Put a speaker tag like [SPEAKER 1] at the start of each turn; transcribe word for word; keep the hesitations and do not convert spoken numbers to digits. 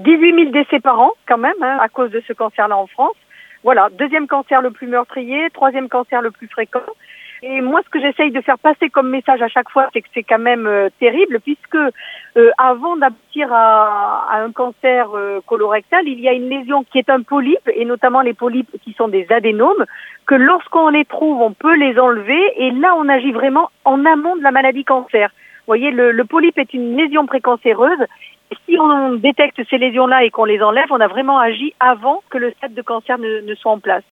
[SPEAKER 1] dix-huit mille décès par an quand même, hein, à cause de ce cancer-là en France. Voilà, deuxième cancer le plus meurtrier, troisième cancer le plus fréquent. Et moi, ce que j'essaye de faire passer comme message à chaque fois, c'est que c'est quand même euh, terrible, puisque euh, avant d'aboutir à, à un cancer euh, colorectal, il y a une lésion qui est un polype, et notamment les polypes qui sont des adénomes, que lorsqu'on les trouve, on peut les enlever, et là, on agit vraiment en amont de la maladie cancer. Vous voyez, le, le polype est une lésion précancéreuse. Et si on détecte ces lésions-là et qu'on les enlève, on a vraiment agi avant que le stade de cancer ne, ne soit en place.